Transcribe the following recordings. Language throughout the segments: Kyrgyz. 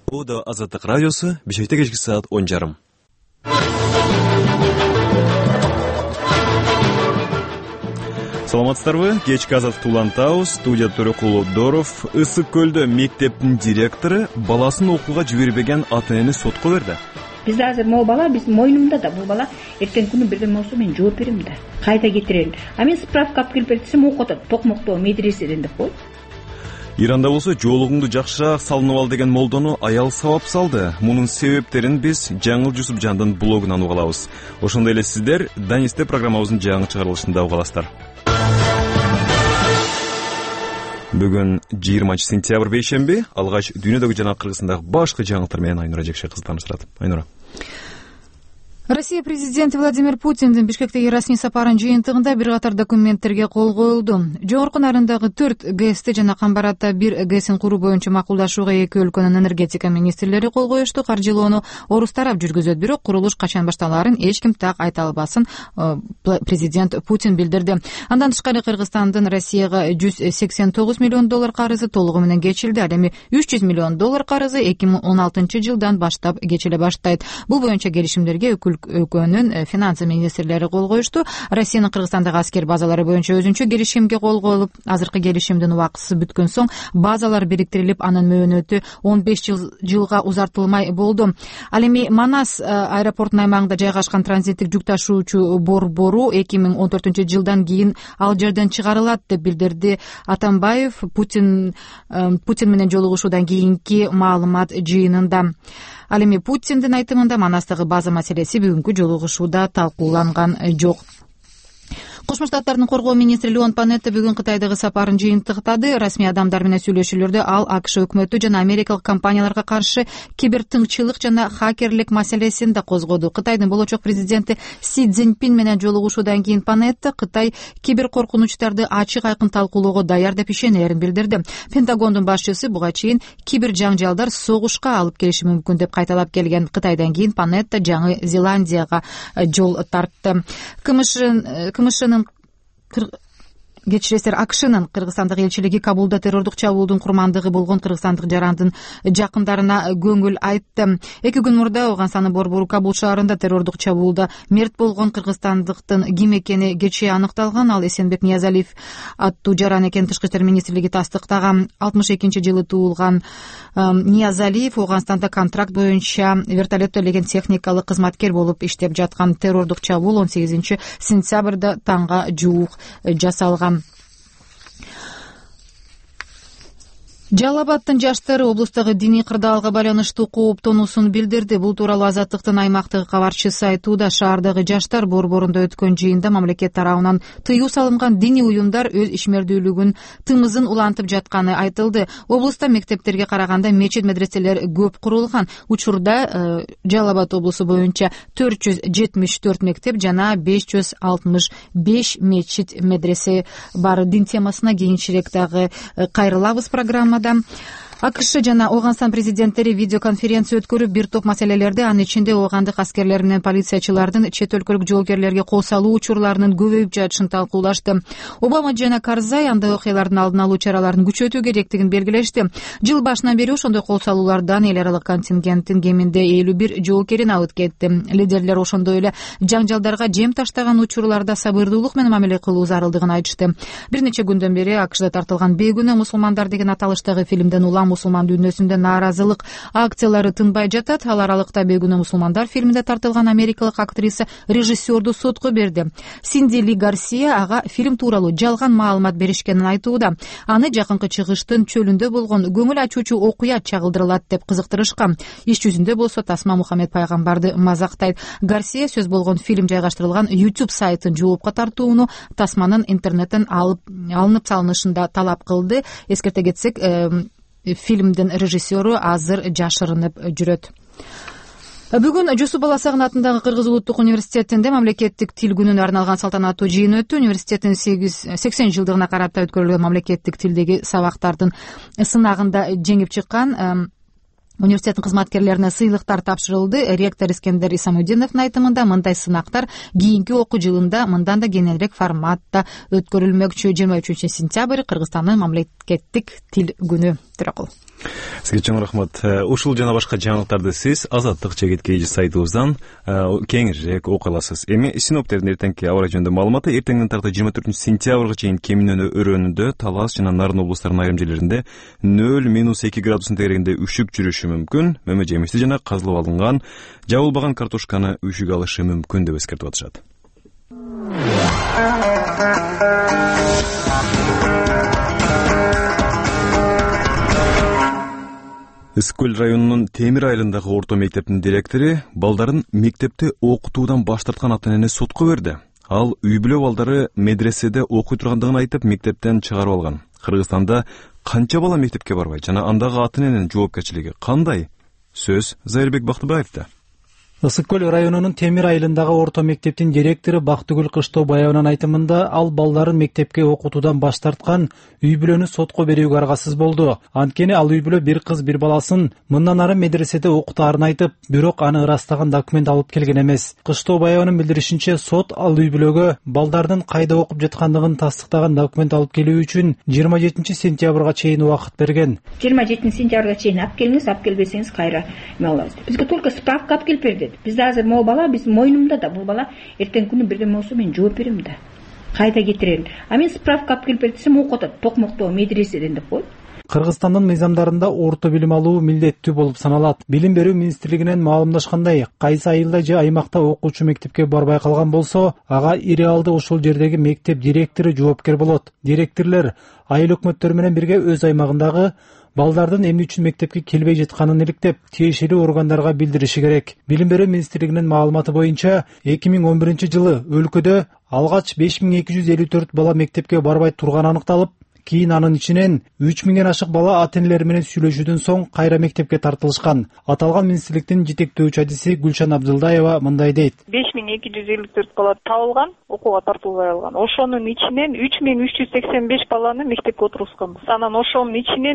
Bu da Azadlık Radyosu, Bişek'te geçki saat 10:30. Саламатсыздарбы? Кечки Азаттык улантабыз. Студия Төрөкулов Доров, Ысык Көлдө мектептин директору баласын окууга жибербеген ата-энени сотко берди. Бизде азыр могу бала биз мойнумда да, бул бала эртең күнү берген болсо мен жооп берем да. Кайта кетирели. А мен справка алып келип берсем окутат. Токмокто медреседен деп кой. Иранда болсо жоолугуңду жакшыраак салынып ал деген молдону аял сабап салды. Мунун себептерин биз Жаңыл Жусупжандын блогунан уга алабыз. Ошондой эле сиздер Данисте программабыздын жаңы чыгарылышында уга аласыздар. Бүгүн 20 сентябрь бейшемби, алгач дүйнөдөгү жана Кыргызстандагы башкы жаңылыктар менен Айнура Жекше кызы таанышат. Айнура. Россия президенти Владимир Путиндин Бишкектеги расмий сапарынын жыйынтыгында бир катар документтерге кол коюлду. Жогорку Нарындагы 4 ГЭСти жана Камбаратта 1 ГЭСин куруу боюнча макулдашууга эки өлкөнүн энергетика министрлери кол коюшту. Каржылоону орус тарап жүргүзөт, бирок курулуш качан башталаарын эч ким так айта албасын президент Путин билдирди. Андан тышкары Кыргызстандын Россияга $189 миллион карызы толугу менен кечилди. Ал эми $300 миллион карызы 2016-жылдан баштап кечиле баштайт. Бул боюнча келишимдерге өлкөнүн финансы министрлери кол коюшту. Россиянын Кыргызстандагы аскер базалары боюнча өзүнчө келишимге кол коюлуп, азыркы келишимдин убактысы бүткөн соң базалар бириктирилип, анын мөөнөтү 15 жылга узартылмай болду. Ал эми Манас аэропортунун аймагында жайгашкан транзиттик жүк ташуучу борбору 2014-жылдан кийин ал жерден чыгарылат деп билдирди Атамбаев Путин менен жолугушуудан кийинки маалымат жыйынында. Ал эми Путиндин айтымында Манастагы база маселеси бүгүнкү жолугушууда талкууланган жок. Кошмо Штаттардын коргоо министри Леон Панетта бүгүн Кытайдагы сапарын жыйынтыктады. Расмий адамдар менен сүйлөшүүлөрдө ал АКШ өкмөтү жана америкалык компанияларга каршы кибертыңчылык жана хакерлик маселесин да козгоду. Кытайдын болочок президенти Си Цзиньпин менен жолугушуудан кийин Панетта Кытай киберкоркунучтарды ачык айкын талкуулоого даяр деп ишенерин билдирди. Пентагондун башчысы буга чейин кибер жаңжалдар согушка алып келиши мүмкүн деп кайталап келген. Кытайдан кийин Панетта Жаңы Зеландияга жол тартты. АКШнын Кыргызстандагы элчилиги Кабулда террордук чабуулдун курмандыгы болгон кыргызстандык жарандын жакындарына көңүл айтты. 2 күн мурда Оганстандын борбору Кабул шаарында террордук чабуулда мерт болгон кыргызстандыктын ким экени кечээ аныкталган. Ал Эсенбек Ниязалиев аттуу жаран экенин Тышкы иштер министрлиги тастыктаган. 62-жылы туулган Ниязалиев Оганстанда контракт боюнча вертолетто элеген техникалык кызматкер болуп иштеп жаткан. Террордук чабуул 18 сентябрда таңга жуук жасалган. Жалал Абадтын жаштары облустагы диний кырдаалга байланыштуу кооптонуусун билдирди. Бул тууралуу Азаттыктын аймактагы кабарчысы айтууда. Шаардагы жаштар борборунда өткөн жыйында мамлекет тарабынан тыюу салынган диний уюмдар өз ишмердүүлүгүн тымызын улантып жатканы айтылды. Облуста мектептерге караганда мечит медреселер көп курулган. Учурда Жалал Абад облусу боюнча 474 мектеп жана 565 мечит медресе бар. Дин темасына кийинчерээк дагы кайрылабыз программа. АКШ жана Оганстан президенттери видеоконференция өткөрүп, бир топ маселелерди, анын ичинде оогандык аскерлер менен полициячылардын чет өлкөлүк жоокерлерге кол салуу учурларынын көбөйүп жатышын талкуулашты. Обама жана Карзай андай окуялардын алдын алуу чараларын күчөтүү керектигин белгилешти. Жыл башынан бери ошондой кол салуулардан эл аралык контингенттин кеминде 51 жоокерин алып кетти. Лидерлер ошондой эле жаңжалдарга жем таштаган учурларда сабырдуулук менен мамиле кылуу зарылдыгын айтышты. Бир нече күндөн бери АКШда тартылган бейгүнөө мусулмандар деген аталыштагы фильмден улам мусулман дүйнөсүндө нааразылык акциялары тынбай жатат. Ал аралыкта бейгүнөө мусулмандар фильминде тартылган америкалык актриса режиссерду сотко берди. Синди Ли Гарсия ага фильм тууралуу жалган маалымат беришкенин айтууда. Аны жакынкы чыгыштын чөлүндө болгон көңүл ачуучу окуя чагылдырылат деп кызыктырышкан. Иш жүзүндө болсо Тасма Мухаммед пайгамбарды мазактайт. Гарсия сөз болгон фильм жайгаштырылган YouTube сайтын жоопко тартууну Тасманын интернеттен алынып салынышында талап кылды. Эскерте кетсек, фильмдин режиссеру азыр жашырынып жүрөт. Бүгүн Жусуп Баласагын атындагы Кыргыз улуттук университетинде мамлекеттик тил күнүнө арналган салтанаттуу жыйын өттү. Университеттин 80 жылдыгына карата өткөрүлгөн мамлекеттик тилдеги сабактардын сынагында жеңип чыккан университеттин кызматкерлерине сыйлыктар тапшырылды. Ректор Искендер Исамудиновдун айтымында мындай сынактар кийинки окуу жылында мындан да кеңирээк форматта өткөрүлмөкчү. 23 сентябрь Кыргызстандын мамлекеттик тил күнү. Сизге чоң рахмат. Ушул жана башка жаңылыктарды сиз Азаттык Чегет KG сайтыбыздан кеңирээк окуй аласыз. Эми синоптиктердин эртеңки аба ырайы жөнүндө маалыматы: эртеңден тарта 24-сентябрга чейин Кеминөнө өрөөнүндө, Талас жана Нарын облустарынын айрым жерлеринде 0-2 градус тегерегинде үшүк жүрүшү мүмкүн. Мөмө жемишти жана казылып алынган жабылбаган картошканы үшүк алышы мүмкүн деп эскертип атышат. Ысык-Көл районунун Темир айылындагы орто мектептин директору балдарын мектепте окутуудан баш тарткан ата-энени сотко берди. Ал үй бүлө балдары медреседе окуй тургандыгын айтып, мектептен чыгарып алган. Кыргызстанда канча бала мектепке барбайт жана андагы ата-эненин жоопкерчилиги кандай? Сөз Зайырбек Бактыбаевда. Ысык-Көл районунун Темир айылындагы орто мектептин директору Бактыгүл Кыштобаеванын айтымында, ал балдарын мектепке окутуудан баш тарткан үй бүлөнү сотко берүүгө аргасыз болду. Анткени ал үй бүлө бир кыз бир баласын мындан ары медреседе окутаарын айтып, бирок аны ырастаган документ алып келген эмес. Кыштобаеванын билдиришинче, сот ал үй бүлөгө балдардын кайда окуп жаткандыгын тастыктаган документ алып келүү үчүн 27-сентябрга чейин убакыт берген. 27-сентябрга чейин алып келиңиз, алып келбесеңиз кайра эме кылабыз. Бизге только справка алып келип берди. Бизде азыр могу бала, биз мойнумда да, бул бала эртең күнү бирдеме болсо мен жооп берем да. Кайда кетирелин? А мен справка алып келип берсем окуп атат, токмокто медреседен деп коет. Кыргызстандын мыйзамдарында орто билим алуу милдеттүү болуп саналат. Билим берүү министрлигинен маалымдашкандай, кайсы айылда же аймакта окуучу мектепке барбай калган болсо, ага иреалды ошол жердеги мектеп директору жоопкер болот. Директорлор айыл өкмөттөрү менен бирге өз аймагындагы балдардын эмне үчүн мектепке келбей жатканын иликтеп, тиешелүү органдарга билдириши керек. Билим берүү министрлигинин маалыматы боюнча, 2011-жылы өлкөдө алгач 5254 бала мектепке барбай турганы аныкталып, кийин анын ичинен 3000ден ашык бала ата-энелери менен сүйлөшүүдөн соң кайра мектепке тартылышкан. Аталган министрликтин жетектөөчү адиси Гүлшан Абдылдаева мындай дейт. 5254 бала табылган, окууга тартылбай алган. Ошонун ичинен 3385 баланы мектепке отургузган. Анан ошонун ичинен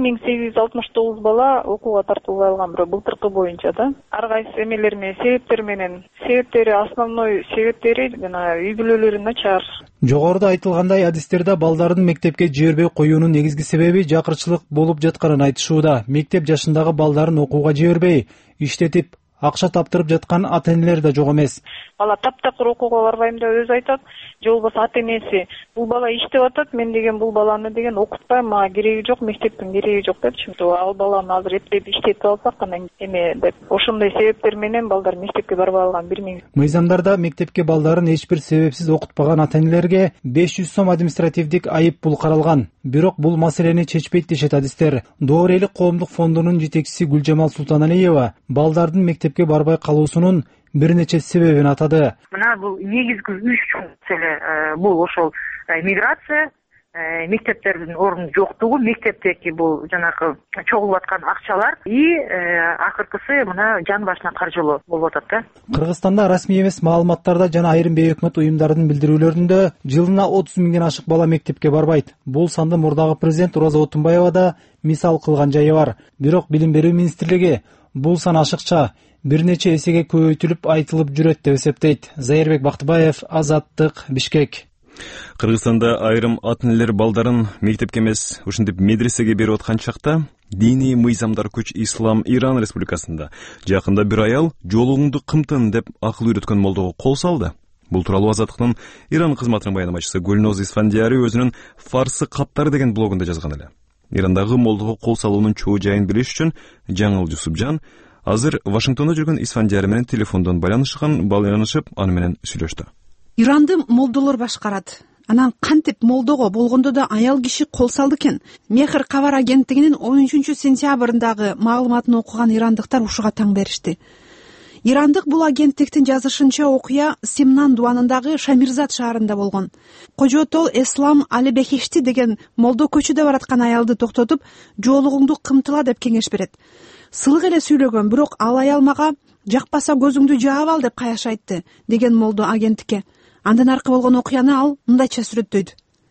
1869 бала окууга тартылбай алган. Бирок былтыркы боюнча да. Ар кайсы эмелер менен, себептери основной себептери жана үй бүлөлөрү начар. Жогоруда айтылгандай, адистерде балдардын мектепке жибербей коюунун негизги себеби жакырчылык болуп жатканын айтышууда. Мектеп жашындагы балдарын окууга жибербей, иштетип, акча таптырып жаткан ата-энелер да жок эмес. Бала таптакыр окууга барбайм деп өзү айтат. Же болбосо ата-энеси бул бала иштеп атат, мен деген бул баланы деген окутпайм, мага кереги жок, мектептин кереги жок депчи. Ал баланы азыр эптеп иштетип алсак анан эме деп. Ошондой себептер менен балдар мектепке барбай алган 1000. Мыйзамдарда мектепке балдарын эч бир себепсиз окутпаган ата-энелерге 500 сом административдик айып пул каралган. Бирок бул маселени чечпейт дешет адистер. Доор элик коомдук фондунун жетекчиси Гүлжамал Султаналиева балдардын мектепке барбай калуусунун бир нече себебин атады. Мына бул негизги 3 маселе, бул ошол миграция, мектептердин орнунун жоктугу, мектептеги бул жанагы чогулуп аткан акчалар и акыркысы мына жан башына каржылоо болуп атат да. Кыргызстанда расмий эмес маалыматтарда жана айрым бейөкмөт уюмдардын билдирүүлөрүндө жылына 30 миңден ашык бала мектепке барбайт. Бул санды мурдагы президент Роза Отунбаева да мисал кылган жайы бар. Бирок Билим берүү министрлиги бул сан ашыкча бир нече эсеге көбөйтүлүп айтылып жүрөт деп эсептейт. Зайырбек Бактыбаев, Азаттык, Бишкек. Кыргызстанда айрым ата-энелер балдарын мектепке эмес, ушинтип медресеге берип аткан чакта диний мыйзамдар күч Ислам Иран Республикасында жакында бир аял жолугуңду кымтын деп акыл үйрөткөн молдого кол салды. Бул тууралуу Азаттыктын Иран кызматынын баяндамачысы Гүлноз Исфандияри өзүнүн Фарсы каттары деген блогунда жазган эле. Ирандагы молдого кол салуунун чоо жайын билиш үчүн Жаңыл Жусупжан азыр Вашингтондо жүргөн Исфандияри менен телефондон байланышып, аны менен сүйлөштү. Иранды молдолор башкарат. Анан кантип молдого болгондо да аял киши кол салды экен. Мехр кабар агенттигинин 13-сентябрындагы маалыматын окуган ирандыктар ушуга таң беришти. Ирандык бул агенттиктин жазышынча окуя Симнан дуанындагы Шамирзат шаарында болгон. Кожотол Эслам Алибехишти деген молдо көчүдө бараткан аялды токтотуп, жоолугуңду кымтыла деп кеңеш берет. Сылык эле сүйлөгөн, бирок ал аял мага жакпаса көзүңдү жаап ал деп каяш айтты деген молдо агенттикке. Андан аркы болгон окуяны ал мындайча сүрөттөйдү.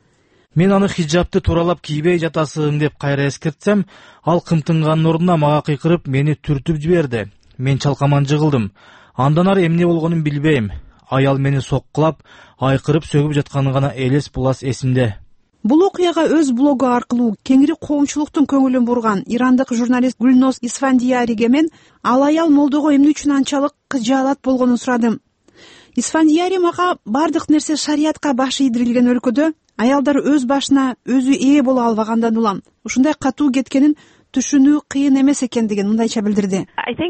Мен аны хиджабты тууралап кийбей жатасың деп кайра эскертсем, ал кымтынганын ордуна мага кыйкырып мени түртүп жиберди. Мен чалкаман жыгылдым. Андан ары эмне болгонун билбейм. Аял мени соккулап, айкырып сөгүп жатканы гана элес булас эсимде. бул окуяга өз блогу аркылуу кеңири коомчулуктун көңүлүн бурган ирандык журналист Гүлноз Исфандияриге мен ал аял молдого эмне үчүн анчалык кыжаалат болгонун сурадым. Исфандияри мага бардык нерсе шариятка баш ийдирилген өлкөдө аялдар өз башына өзү ээ боло албагандан улам ушундай катуу кеткенин түшүнүү кыйын эмес экендигин мындайча билдирди.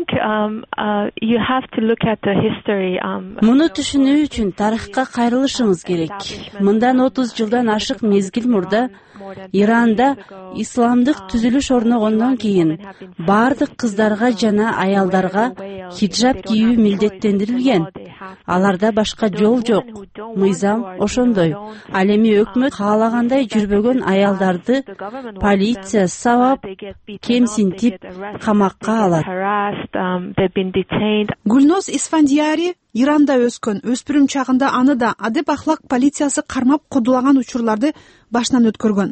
Муну түшүнүү үчүн тарыхка кайрылышыбыз керек. Мындан 30 жылдан ашык мезгил мурда Иранда исламдык түзүлүш орногондон кийин бардык кыздарга жана аялдарга хиджаб кийүү милдеттендирилген. Аларда башка жол жок. Мыйзам ошондой. Ал эми өкмөт каалагандай жүрбөгөн аялдарды полиция сабап, кемсинтип, камакка алат. Гүлноз Исфандияри Иранда өскөн, өспүрүм чагында аны да адеп ахлак полициясы кармап кодулаган учурларды башынан өткөргөн.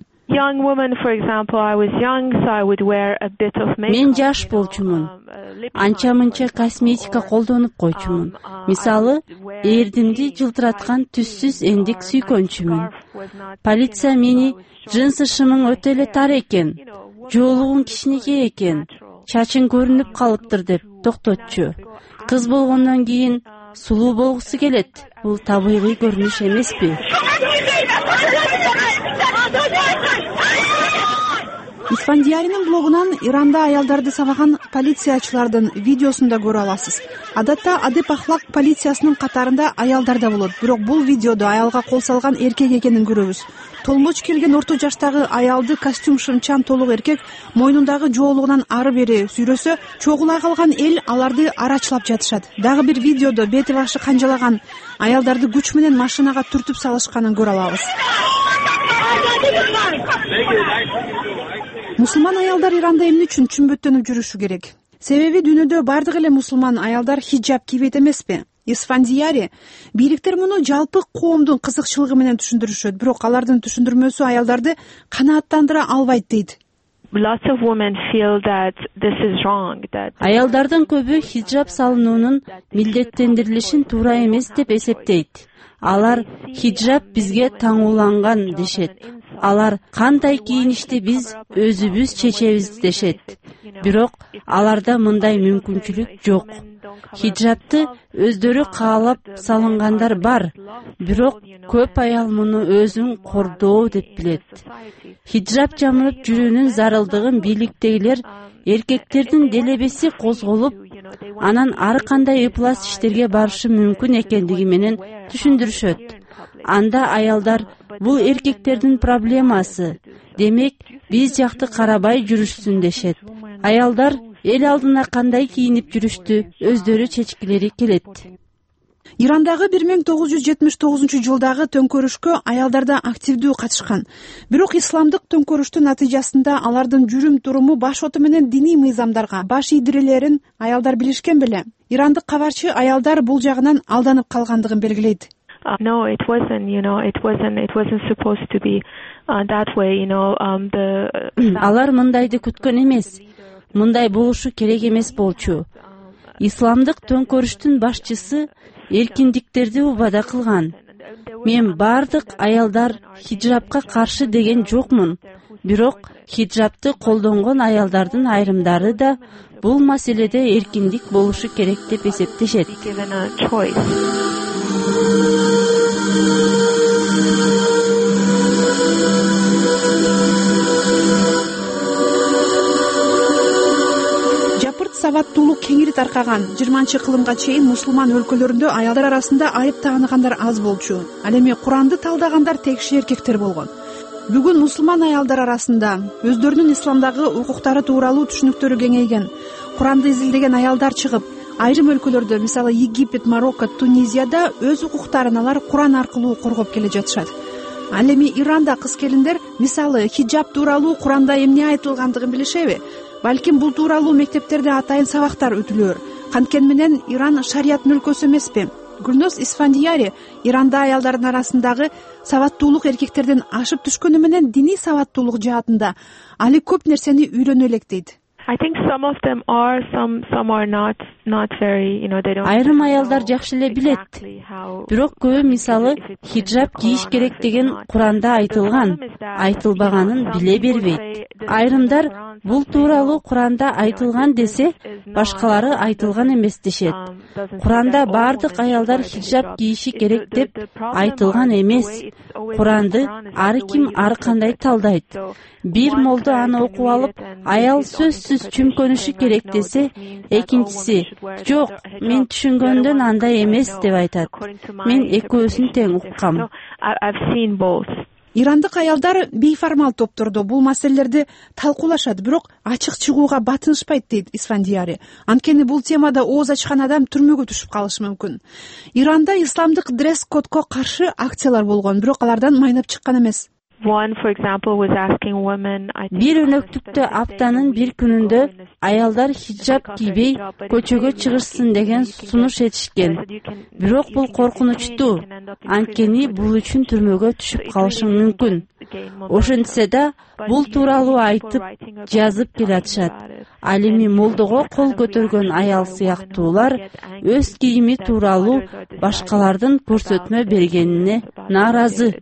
Мен жаш болчумун. Анча-мынча косметика колдонуп койчумун. Мисалы, эрдимди жылтыраткан түссүз эндик сүйкөнчүмүн. Полиция мени жынсы шымың өтө эле тар экен, жоолугуң кичинекей экен, чачың көрүнүп калыптыр деп токтотчу. Кыз болгондон кийин сулуу болгусу келет. Бул табигый көрүнүш эмеспи? Исфандияринин блогунан Иранда аялдарды сабаган полициячылардын видеосун да көрө аласыз. Адатта адеп ахлак полициясынын катарында аялдар да болот, бирок бул видеодо аялга кол салган эркек экенин көрөбүз. Толмоч келген орто жаштагы аялды костюм шымчан толук эркек мойнундагы жоолугунан ары бери сүйрөсө, чогула калган эл аларды арачылап жатышат. Дагы бир видеодо бети башы канжалаган аялдарды күч менен машинага түртүп салышканын көрө алабыз. Мусулман аялдар Иранда эмне үчүн чүмбөттөнүп жүрүшү керек? Себеби дүйнөдө бардык эле мусулман аялдар хиджаб кийбейт эмеспи? Исфандияри бийликтер муну жалпы коомдун кызыкчылыгы менен түшүндүрүшөт, бирок алардын түшүндүрмөсү аялдарды канааттандыра албайт дейт. Аялдардын көбү хиджаб салынуунун милдеттендирилишин туура эмес деп эсептейт. Алар хиджаб бизге таңууланган дешет. Алар кандай кийиништи биз өзүбүз чечебиз дешет. Бирок аларда мындай мүмкүнчүлүк жок. Хиджабты өздөрү каалап салынгандар бар, бирок көп аял муну өзүн кордоо деп билет. Хиджаб жамылып жүрүүнүн зарылдыгын бийликтегилер эркектердин делебеси козголуп, анан ар кандай ыплас иштерге барышы мүмкүн экендиги менен түшүндүрүшөт. Анда аялдар бул эркектердин проблемасы, демек биз жакты карабай жүрүшсүн дешет. Аялдар эл алдына кандай кийинип жүрүштү өздөрү чечкилери келет. Ирандагы 1979 жылдагы төңкөрүшкө аялдар да активдүү катышкан. Бирок исламдык төңкөрүштүн натыйжасында алардын жүрүм туруму башоту менен диний мыйзамдарга баш ийдирилерин аялдар билишкен беле. Ирандык кабарчы аялдар бул жагынан алданып калгандыгын белгилейт. No, it wasn't. It wasn't supposed to be that way. Алар мындайды күткөн эмес. Мындай болушу керек эмес болчу. Исламдык төңкөрүштүн башчысы эркиндиктерди убада кылган. Мен бардык аялдар хиджабка каршы деген жокмун. Бирок хиджабты колдонгон аялдардын айрымдары да бул маселеде эркиндик болушу керек деп эсептешет. Жапырт сабаттуулук кеңири таркаган 20-кылымга чейин мусулман өлкөлөрүндө аялдар арасында айып тааныгандар аз болчу. Ал эми Куранды талдагандар текши эркектер болгон. Бүгүн мусулман аялдар арасында өздөрүнүн исламдагы укуктары тууралуу түшүнүктөрү кеңейген. Куранды изилдеген аялдар чыгып, айрым өлкөлөрдө, мисалы Египет, Марокко, Тунизияда өз укуктарын алар Куран аркылуу коргоп келе жатышат. Ал эми Иранда кыз-келиндер, мисалы хиджаб тууралуу Куранда эмне айтылгандыгын билишеби? Балким бул тууралуу мектептерде атайын сабактар өтүлөөр. Канткени менен Иран шарияттын өлкөсү эмеспи? Гүлноз Исфандияри Иранда аялдардын арасындагы сабаттуулук эркектерден ашып түшкөнү менен диний сабаттуулук жаатында али көп нерсени үйрөнө элек дейт. Айрым аялдар жакшы эле билет. Бирок көбү мисалы хиджаб кийиш керек деген Куранда айтылган, айтылбаганын биле бербейт. Айрымдар бул тууралуу Куранда айтылган десе, башкалары айтылган эмес дешет. Куранда бардык аялдар хиджаб кийиши керек деп айтылган эмес. Куранды ар ким ар кандай талдайт. Бир молдо аны окуп алып, аял сөзсүз чүмкөнүшү керек десе, экинчиси жок, мен түшүнгөндөн андай эмес деп айтат. Мен экөөсүн тең уккам. Ирандык аялдар бейформал топтордо бул маселелерди талкуулашат, бирок ачык чыгууга батынышпайт дейт Исфандияри. Анткени бул темада ооз ачкан адам түрмөгө түшүп калышы мүмкүн. Иранда исламдык дресс-кодко каршы акциялар болгон, бирок алардан майнап чыккан эмес. Бир өнөктүктө аптанын бир күнүндө аялдар хиджаб кийбей көчөгө чыгышсын деген сунуш этишкен. Бирок бул коркунучтуу, анткени бул үчүн түрмөгө түшүп калышың мүмкүн. Ошентсе да бул тууралуу айтып, жазып келатышат. Ал эми молдого кол көтөргөн аял сыяктуулар өз кийими тууралуу башкалардын көрсөтмө бергенине нааразы.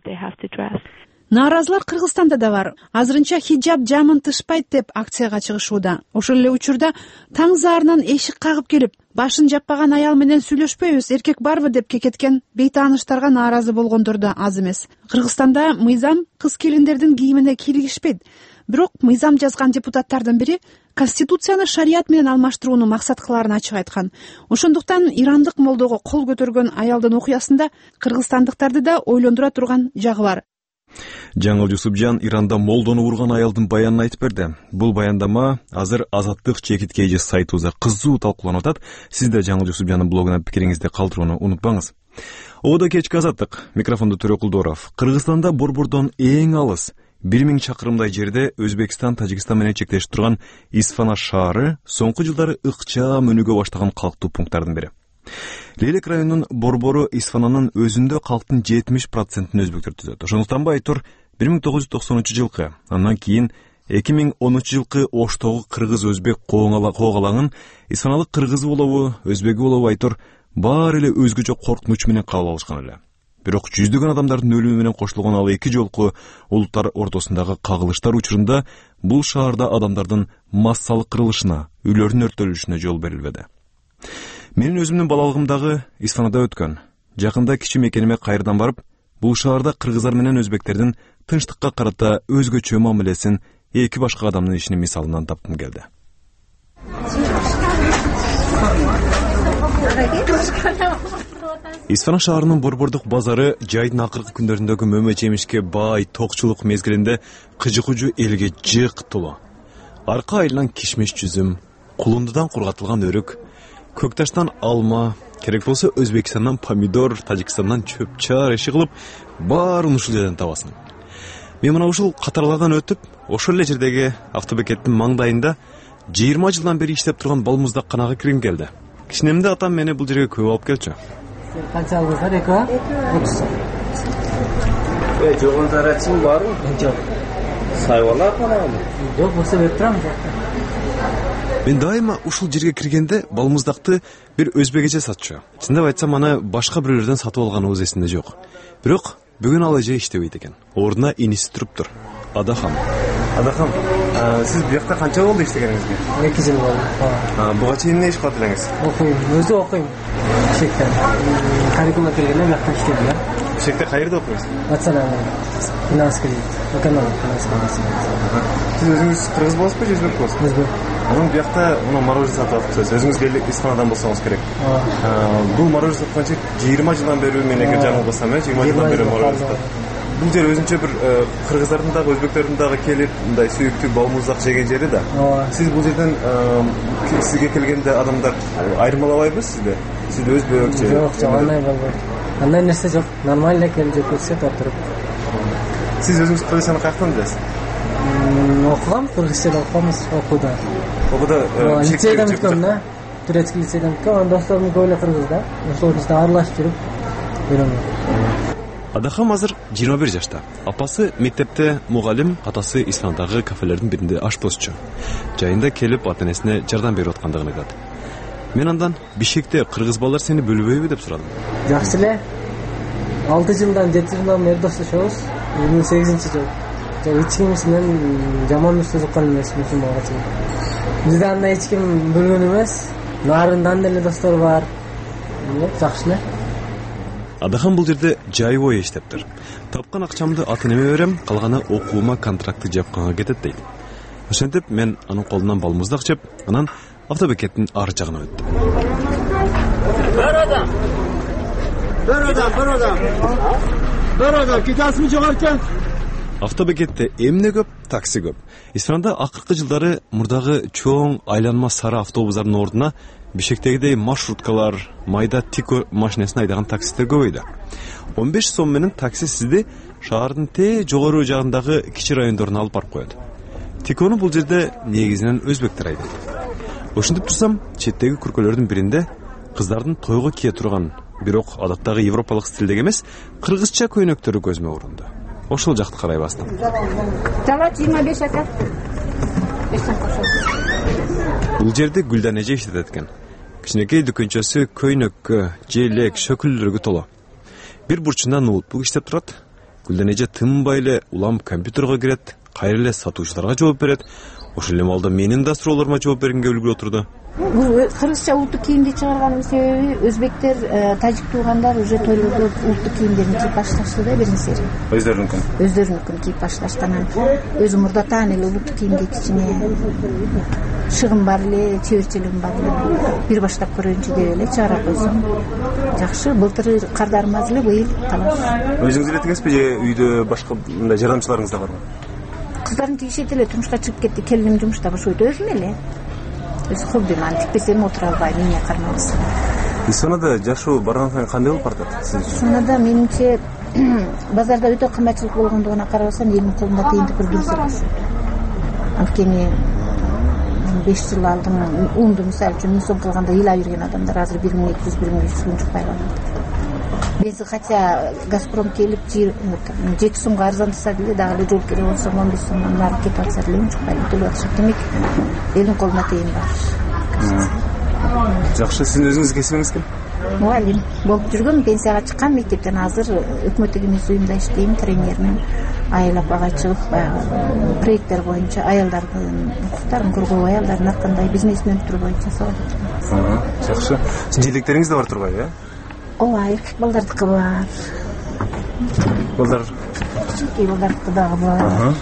Нааразылар Кыргызстанда да бар. Азырынча хиджаб жамын тышпайт деп акцияга чыгышууда. Ошол эле учурда таң заарынан эшик кагып келип, башын жаппаган аял менен сүйлөшпөйбүз, эркек барбы деп кекеткен бейтааныштарга нааразы болгондор да аз эмес. Кыргызстанда мыйзам кыз келиндердин кийимине кийлигишпейт. Бирок мыйзам жазган депутаттардын бири Конституцияны шарият менен алмаштырууну максат кылаарын ачык айткан. Ошондуктан ирандык молдого кол көтөргөн аялдын окуясында кыргызстандыктарды да ойлондура турган жагы бар. Жаңыл Жусупжан Иранда молдону урган аялдын баянын айтып берди. Бул баяндама азыр Азаттык чекит KG сайтыбызда кызуу талкууланып атат. Сиз да Жаңыл Жусупжандын блогуна пикириңизди калтырууну унутпаңыз. Ода кечки Азаттык, микрофондо Төрө Кулдоров. Кыргызстанда борбордон эң алыс 1000 чакырымдай жерде Өзбекстан, Тажикстан менен чектешип турган Исфана шаары соңку жылдары ыкчам өнүгө баштаган калктуу пункттардын бири. Лелек районунун борбору Исфананын өзүндө калктын 70% өзбектер түзөт. Ошондуктан Байтур 1993 жылкы, андан кийин 2013 жылкы Оштогу кыргыз-өзбек коогалаңын Исфаналык кыргызы болобу, өзбеги болобу Байтур баары эле өзгөчө коркунуч менен кабыл алышкан эле. Бирок жүздөгөн адамдардын өлүмү менен кошулган ал эки жолку улуттар ортосундагы кагылыштар учурунда бул шаарда адамдардын массалык кырылышына, үйлөрдүн өрттөлүшүнө жол берилбеди. Менин өзүмдүн балалыгымдагы Исфанада өткөн. Жакында кичи мекениме кайрадан барып, бул шаарда кыргыздар менен өзбектердин тынчтыкка карата өзгөчө мамилесин эки башка адамдын ишинин мисалынан таптым келди. Исфана шаарынын борбордук базары жайдын акыркы күндөрүндөгү мөмө жемишке бай токчулук мезгилинде кыжы-кужу элге жык толо. Арка айылынан кишмиш жүзүм, кулундудан кургатылган өрүк, көкташтан алма, керек болсо Өзбекстандан помидор, Тажикстандан чөп-чар иши кылып, баарын ушул жерден табасың. Мен мына ушул катарлардан өтүп, ошол эле жердеги автобекеттин маңдайында 20 жылдан бери иштеп турган балмуздакканага киргим келди. Кичинемде атам мени бул жерге көп алып келчү. Канча алдыңыздар? 30. Жогон зарачың барбы? Жок. Сайвала апанамы? Жок, болсо берип турам. Мен дайыма ушул жерге киргенде балмуздакты бир өзбекче сатчу. Чындап айтсам, аны башка бирөөлөрдөн сатып алганыбыз эсимде жок. Бирок бүгүн ал эже иштебейт экен. Ордуна иниси туруптур. Адахам. Адахам, сиз биякта канча болду иштегениңизге? 2 жыл болду. Буга чейин эмне иш кылат элеңиз? Окуйм, өзү окуйм. Бишкекте. Карикулга келгенде биякта иштедим, да. Бишкекте каерде окуйсуз? Национальный. Финанский. Экономика. Сиз өзүңүз кыргыз болосузбу, өзбек болосузбу? Өзбек. Анан биякта мороженое сатып атыпсыз. Өзүңүз элек Исфанадан болсоңуз керек. Бул мороженое сатканча 20 жылдан бери мен эгер жаңылбасам, 20 жылдан бери мороженое сатат. Бул жер өзүнчө бир кыргыздардын дагы өзбектердин дагы келип мындай сүйүктүү балмуздак жеген жери да. Сиз бул жерден сизге келгенде адамдар айырмалабайбы сизди? Сиз өзбек же? Жок, андай болбойт. Андай нерсе жок. Нормально келип жеп көрсөт отуруп. Сиз өзүңүз кыргызчаны каяктан билесиз? Окугам, кыргызча окумуз, окууда. Окууда лицейден өткөм да. Турецкий лицейден өткөм. Досторум көп эле кыргыз да. Ошол жерде аралашып жүрүп үйрөнгөм. Адахам азыр 21 жашта. Апасы мектепте мугалим, атасы Исфандагы кафелердин биринде ашпозчу. Жайында келип ата-энесине жардам берип аткандыгын айтат. Мен андан Бишкекте кыргыз балдар сени бөлбөйбү деп сурадым. Жакшы эле. 6 жылдан 7 жылдан бери достошобуз. 28-жыл. Эч ким менен жаман сөз уккан эмесмин ушул балга чейин. Бизде анда эч ким бөлгөн эмес. Нарындан деле достор бар. Жакшы эле. Адахам бул жерде жайбой иштептир. Тапкан акчамды ата-энеме берем, калганы окуума контрактты жапканга кетет дейт. Ошентип мен анын колунан балмуздак жеп, анан автобекеттин ар жагына өттүм. Бир адам кетасыңбы жогорку? Автобекетте эмне көп, такси көп. Исфанда акыркы жылдары мурдагы чоң айланма сары автобустардын ордуна Бишкектегидей маршруткалар, майда тико машинесин айдаган таксистер көбөйдү. 15 сом менен такси сизди шаардын те жогору жагындагы кичи райондоруна алып барып коет. Тикону бул жерде негизинен өзбектер айдайт. Ошентип турсам, четтеги күркөлөрдүн биринде кыздардын тойго кие турган, бирок адаттагы европалык стилдеги эмес, кыргызча көйнөктөрү көзүмө урунду. Ошол жакты карай бастым. Жала 25 ака. Бул жерде Гүлдан эже иштетет экен. Кичинекей дүкөнчөсү көйнөккө, желек, шөкүллөргө толо. Бир бурчунда ноутбук иштеп турат. Гүлдан эже тынбай эле улам компьютерге кирет, кайра эле сатуучуларга жооп берет. Ошол эле маалда менин да суроолорума жооп бергенге үлгүрүп отурду. Бул кыргызча улуттук кийимди чыгарганын себеби өзбектер, тажик туугандар уже тойлордо улуттук кийимдерин кийип башташты да биринчи. Өздөрүнүкүн кийип башташты. Өзү мурдатан эле улуттук кийимге кичине шыгым бар эле, чеберчилигим бар эле. Бир баштап көрөйүнчү деп эле чыгара койсом. Жакшы, былтыр кардармаз эле, быйыл талаш. Өзүңүз элетиңизби же үйдө башка мындай жардамчыларыңыз да барбы? Кыздарын тигишет эле, турмушка чыгып кетти, келиним жумушта бошойт, өзүм эле. Өз хоббим, аны тикпесем отура албайм, эмне кармабыз. Исфанада жашоо барган сайын кандай болуп баратат сиз үчүн? Исфанада менимче базарда өтө кымбатчылык болгондугуна карабасам, элдин колунда тыйынтык бир дурус эмес. Анткени 5 жыл алдым, унду мисалы үчүн 1000 сом кылганда ыйла берген адамдар азыр 1200-1300 сом чукпай калат. Бензин хотя Газпром келип 7 сомго арзандаса деле, дагы эле жол керек болсо 15 сомдон нары кетип атса деле чукпай төлөп атышат. Демек, элдин колунда тыйын бар. Жакшы, сиздин өзүңүздүн кесибиңиз ким? Мугалим болуп жүргөм, пенсияга чыккан, мектептен азыр өкмөттүк эмес уюмда иштейм, тренермин. Айылап ага чыгып, проекттер боюнча аялдардын укуктарын коргоо, аялдардын ар кандай бизнесмендер боюнча сабак берем. Жакшы. Желектериңиз да бар турбайбы, э? Ооба, эркек балдардыкы бар. Балдар кичинекей балдардыкы дагы бар.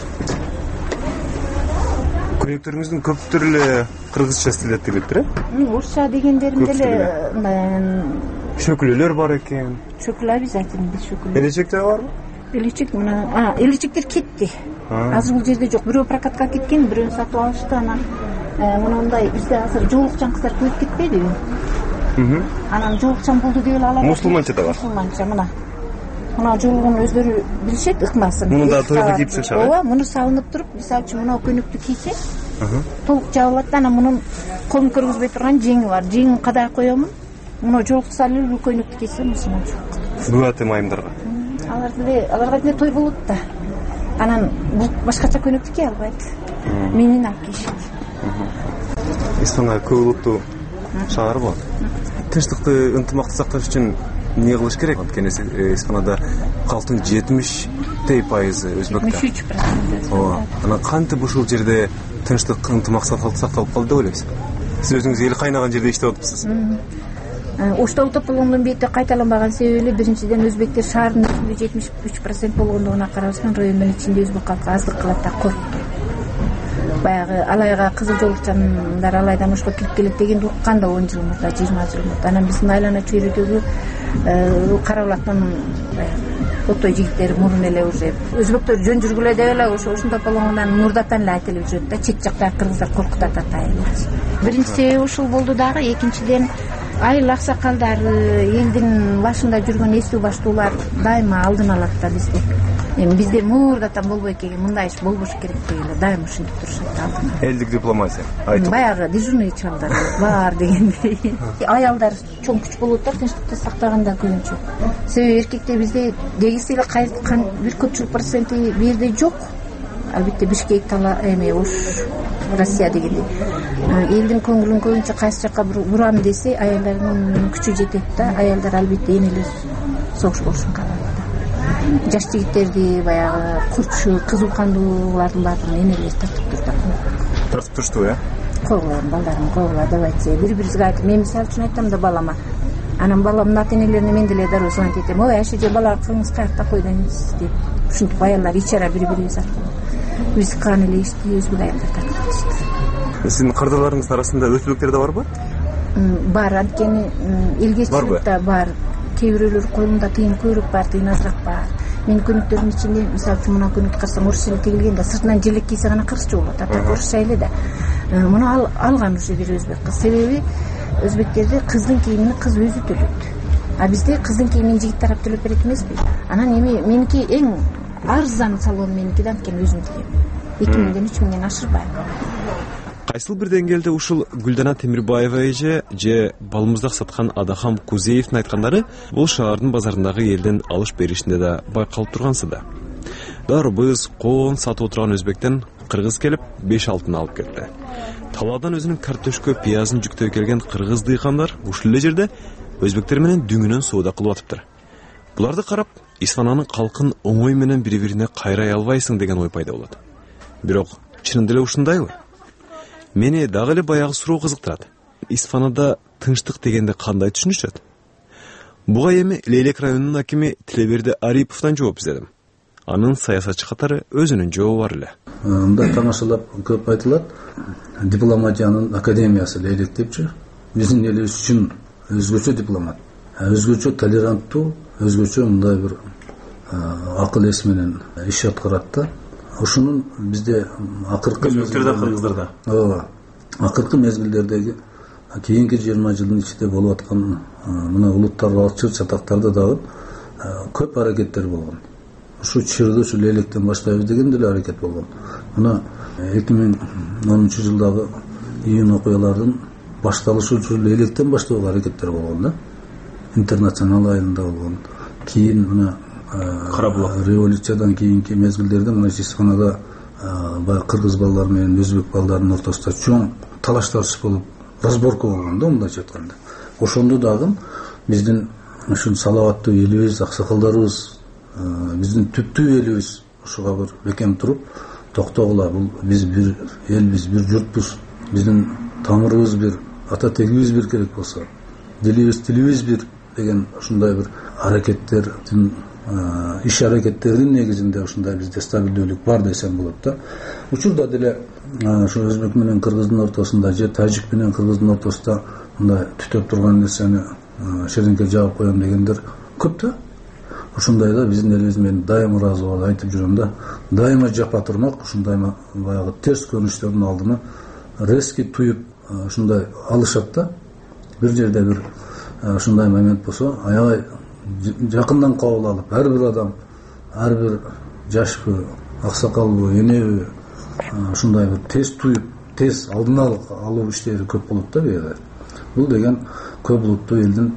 Көйнөктөрүңүздүн көптөр эле кыргызча стилде келиптир, э? Орусча дегендерин деле шөкүлөлөр бар экен. Шөкүл обязательно, биз шөкүл. Белечектер барбы? Белечек мына, элечектер кетти. Азыр бул жерде жок. Бирөө прокатка кеткен, бирөө сатып алышты. Анан мындай бизде азыр жоолукчан кыздар көп кетпедиби? Анан жоолукчан болду деп алат. Мусулманча да бар. Мусулманча мына жоолугун өздөрү билишет, ыкмасын. Муну да тойго кийип чыгышат. Ооба, муну салынып туруп, мисалы үчүн мына көйнөктү кийсе, толук жабылат да, анан мунун колун көргөзбөй турган жеңи бар. Жеңин кадай коёмун. Муну жоолукту салып, бул көйнөктү кийсе мусулманча. Быаты майымдарга. Аларга деле той болот да. Анан бул башкача көйнөктү кие албайт. Менин алып кийишет. Исфанга көп улуттуу шаар болот. Тынчтыкты, ынтымакты сакташ үчүн эмне кылыш керек? Анткени Исфанада калктын 70% өзбектер. 73%. Ооба. Анан кантип ушул жерде тынчтык, ынтымак сакталып калды деп ойлойсуз? Сиз өзүңүз эл кайнаган жерде иштеп атыпсыз. Ошто утополоңдун бетте кайталанбаган себеби биринчиден өзбектер шаардын ичинде 73% болгондугуна карабастан райондун ичинде өзбек калкы аздык кылат да коркту. Баягы Алайга кызыл жоолукчандар Алайдан ошто кирип келет дегенди уккан да 10 жыл мурда, 20 жыл мурда. Анан биздин айлана чөйрөдөгү кара булактын отой жигиттери мурун эле уже өзбектөр жөн жүргүлө деп эле ошондо полоңунан мурдатан эле айтылып жүрөт да, чет жактагы кыргыздар коркуп атат айыл. Биринчи себеби ушул болду дагы, экинчиден айыл аксакалдары, элдин башында жүргөн эстүү баштуулар дайыма алдын алат да бизде. Эми бизде мурдатан болбой экен, мындай иш болбош керек деп эле дайым ушинтип турушат алдынан. Элдик дипломатия айтып. Баягы дежурный чалдар бар дегендей. Аялдар чоң күч болот да, тынчтыкты сактаганда көбүнчө. Себеби эркектер бизде дегиси эле кайткан бир көпчүлүк проценти бу жерде жок. Албетте Бишкек Ош Россия дегендей. Элдин көңүлүн көбүнчө кайсы жакка бурам десе, аялдардын күчү жетет да, аялдар албетте эне эле согуш болушун каалайт. Жаш жигиттерди баягы курчу, кызуу кандуулардын баарын эне эле тартып турду. Тартып турушту, э? Койгула, балдарым койгула деп айтса, бири-бирибизге айтып, мен мисалы үчүн айтам да балама. Анан баламдын ата-энелерине мен деле дароо звонить этем. Ой, Айша же бала кылыңыз каякта койдуңуз деп. Ушинтип аялдар ичара бири-бирибиз аркылуу. Биз кан эле иштейбиз, Кудайымды тартып. Сиздин кырдырларыңыз арасында өзбектер да барбы? Бар, анткени элге чыгып бар. Кээ бирөөлөр колунда тыйын көбүрөөк бар, тыйын азыраак бар. Менин көнүктөрүмдүн ичинде мисалы үчүн мына көнүк карасаң орус эле тигилген да, сыртынан желек кийсе гана кырсчу болот. Ата орусча эле да. Муну алган уже бир өзбек кыз. Себеби өзбектерде кыздын кийимин кыз өзү төлөйт. А бизде кыздын кийимин жигит тарап төлөп берет эмеспи? Анан эми меники эң арзан салон меники да, анткени өзүм тигем. 2000ден 3000ден ашырбайм. Кайсыл бир деңгээлде ушул Гүлдана Темирбаева эже же балмуздак саткан Адахам Кузеевдин айткандары бул шаардын базарындагы элдин алыш беришинде да байкалып тургансы да. Дарбыз, коон сатып отурган өзбектен кыргыз келип 5 алтын алып кетти. Талаадан өзүнүн картошка, пиязын жүктөп келген кыргыз дыйкандар ушул эле жерде өзбектер менен дүңүнөн соода кылып атыптыр. Буларды карап, Исфананын калкын оңой менен бири-бирине кайрай албайсың деген ой пайда болот. Бирок чынында эле ушундайбы? Мени дагы эле баягы суроо кызыктырат. Исфанада тынчтык дегенди кандай түшүнүшөт? Буга эми Лейлек районунун акими Тилеберди Ариповдон жооп издедим. Анын саясатчы катары өзүнүн жообу бар эле. Мында тамашалап көп айтылат. Дипломатиянын академиясы Лейлек депчи. Биздин элибиз үчүн өзгөчө дипломат. Өзгөчө толеранттуу, өзгөчө мындай бир акыл эс менен иш аткарат да. Ошонун бизде акыркы өзбектерде, кыргыздарда. Ооба. Акыркы мезгилдердеги кийинки 20 жылдын ичинде болуп аткан мына улуттар алчыр чатактарда дагы көп аракеттер болгон. Ушу чырды ушу Лейлектен баштайбыз деген деле аракет болгон. Мына 2010 жылдагы июнь окуялардын башталышы ушу Лейлектен баштоого аракеттер болгон да. Интернационал айылында болгон. Кийин мына революциядан кийинки мезгилдерде мына Исфанада баягы кыргыз балдар менен өзбек балдарынын ортосунда чоң талаш тартыш болуп, разборка болгон да, мындайча айтканда. Ошондо дагы биздин ушул салаваттуу элибиз, аксакалдарыбыз, биздин түптүү элибиз ушуга бир бекем туруп, токтогула, бул биз бир элбиз, бир журтпуз, биздин тамырыбыз бир, ата тегибиз бир керек болсо, дилибиз, тилибиз бир деген ушундай бир аракеттердин иш аракеттердин негизинде ушундай бизде стабилдүүлүк бар десем болот да. Учурда деле ошо өзбек менен кыргыздын ортосунда же тажик менен кыргыздын ортосунда мындай түтөп турган нерсени шереңке жаап коем дегендер көп да. Ошондайда биздин элибиз менен дайыма ыраазы болуп айтып жүрөм да. Дайыма жапа турмак, ушундай баягы терс көрүнүштөрдүн алдына резки туюп ушундай алышат да. Бир жерде бир ушундай момент болсо, аябай жакындан кабыл алып, ар бир адам, ар бир жашпы, аксакалбы, энеби ушундай бир тез туюп, тез алдын алуу иштери көп болот да бияда. Бул деген көп улуттуу элдин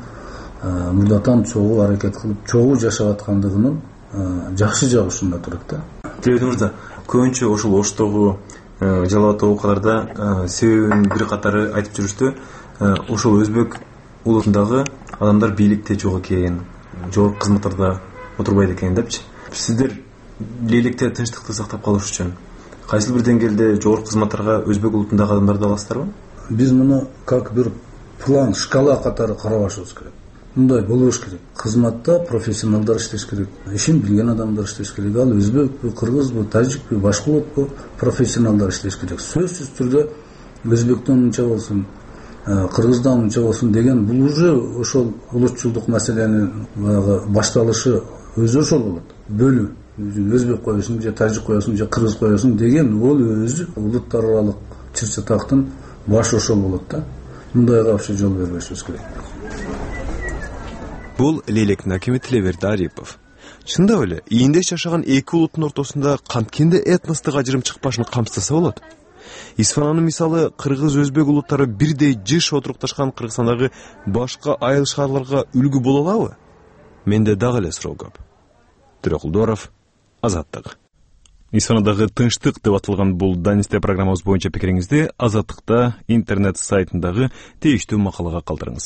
мурдатан чогуу аракет кылып, чогуу жашап аткандыгынын жакшы жагы ушунда турат да. Тилеберди мырза, көбүнчө ошол Оштогу жалалат окуяларда себебин бир катары айтып жүрүштү. Ошол өзбек улутундагы адамдар бийликте жок экен, жогорку кызматтарда отурбайт экен депчи. Сиздер Лейликте тынчтыкты сактап калыш үчүн кайсыл бир деңгээлде жогорку кызматтарга өзбек улутундагы адамдарды аласыздарбы? Биз муну как бир план, шкала катары карабашыбыз керек. Мындай болуш керек. Кызматта профессионалдар иштеш керек. Ишин билген адамдар иштеш керек. Ал өзбекпи, кыргызбы, тажикпи, башка улутпу профессионалдар иштеш керек. Сөзсүз түрдө өзбектен мынча болсун, кыргыздан мынча болсун деген бул уже ошол улутчулдук маселенин башталышы өзү ошол болот. Бөлүү. Өзбек коесуң же тажик коесуң же кыргыз коесуң деген ол өзү улуттар аралык чыр-чатактын башы ошол болот да. Мындайга вообще жол бербешибиз керек. Бул Лейлектин акими Тилеберди Арипов. чындап эле ийиндеш жашаган эки улуттун ортосунда канткенде этностук ажырым чыкпашын камсыздаса болот. Исфананын мисалы кыргыз өзбек улуттары бирдей жыш отурукташкан Кыргызстандагы башка айыл шаарларга үлгү боло алабы? Менде дагы эле суроо көп. Төрөкулдоров, Азаттык. Исфанадагы тынчтык деп аталган бул Данисте программабыз боюнча пикириңизди Азаттыкта интернет сайтындагы тийиштүү макалага калтырыңыз.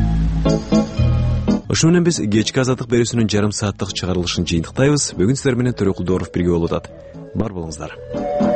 Ошо менен биз кечки Азаттык берүүсүнүн жарым сааттык чыгарылышын жыйынтыктайбыз. Бүгүн сиздер менен Төрөкулдоров бирге болуп атат. Бар болуңуздар.